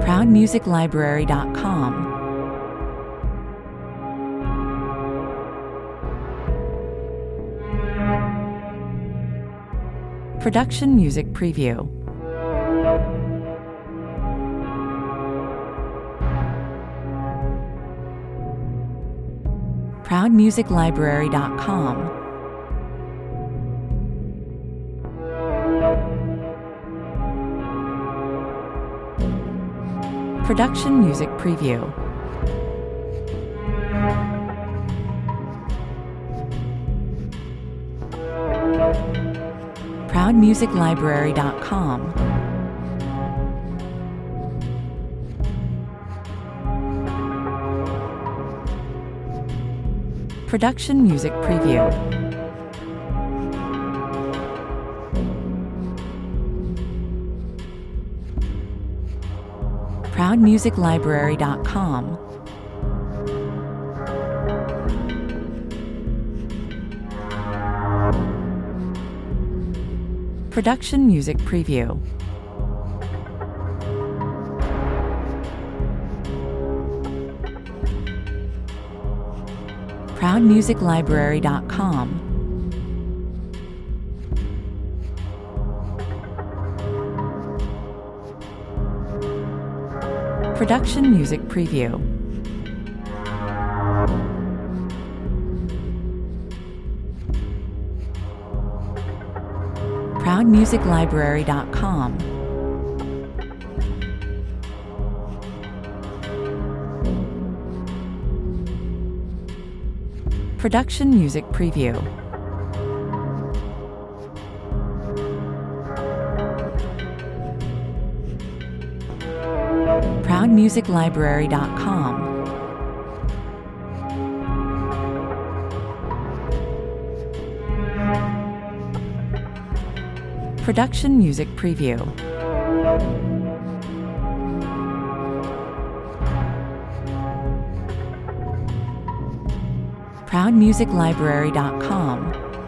ProudMusicLibrary.com. Production Music Preview. ProudMusicLibrary.com. Production Music Preview. ProudMusicLibrary.com. Production Music Preview. ProudMusicLibrary.com. Production Music Preview. ProudMusicLibrary.com. Production Music Preview. ProudMusicLibrary.com. Production Music Preview. ProudMusicLibrary.com. Production Music Preview. ProudMusicLibrary.com.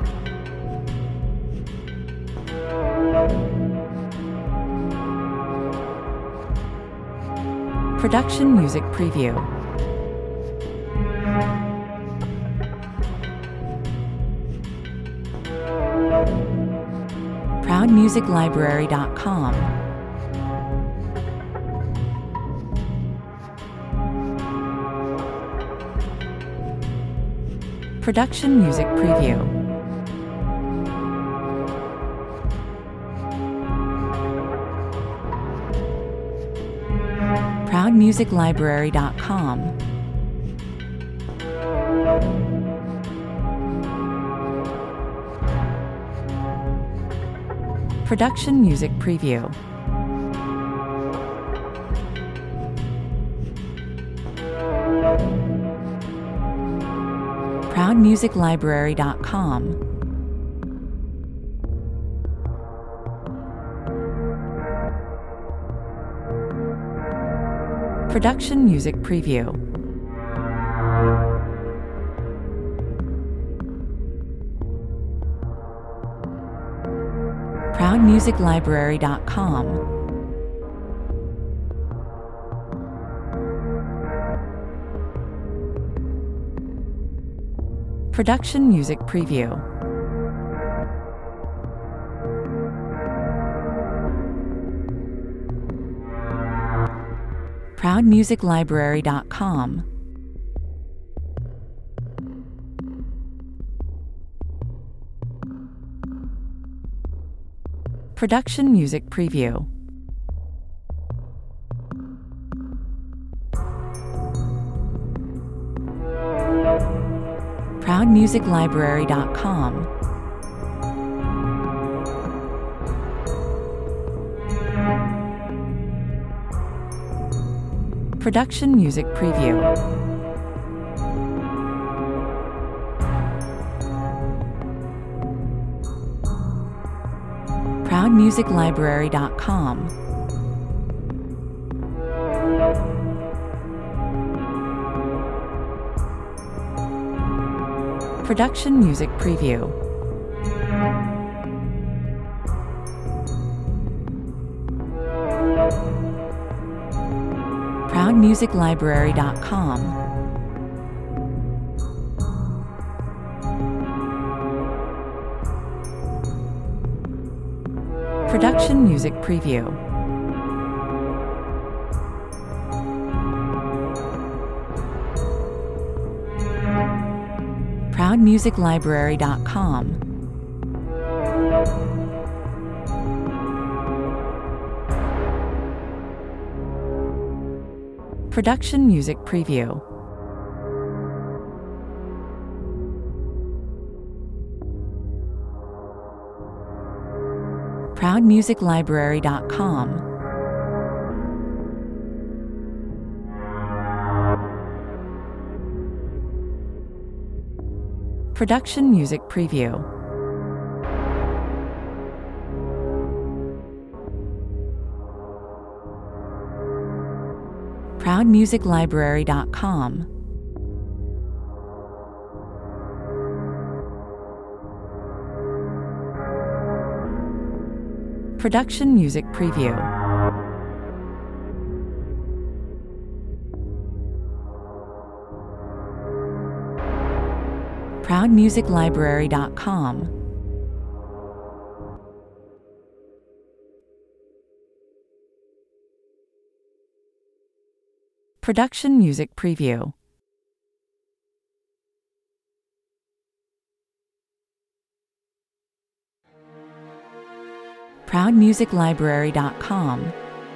Production Music Preview. ProudMusicLibrary.com. Production Music Preview. ProudMusicLibrary.com. Production Music Preview. ProudMusicLibrary.com. Production Music Preview. ProudMusicLibrary.com. Production Music Preview. ProudMusicLibrary.com. Production Music Preview. ProudMusicLibrary.com. Production Music Preview. ProudMusicLibrary.com. Production Music Preview. ProudMusicLibrary.com. Production Music Preview. ProudMusicLibrary.com. Production Music Preview. ProudMusicLibrary.com. Production Music Preview. ProudMusicLibrary.com. Production Music Preview. ProudMusicLibrary.com. Production Music Preview. ProudMusicLibrary.com.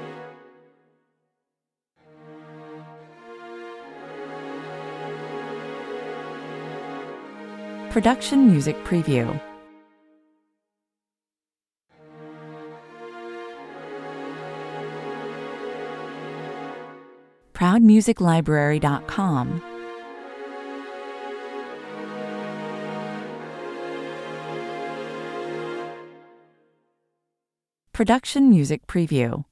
Production Music Preview. ProudMusicLibrary.com. Production Music Preview.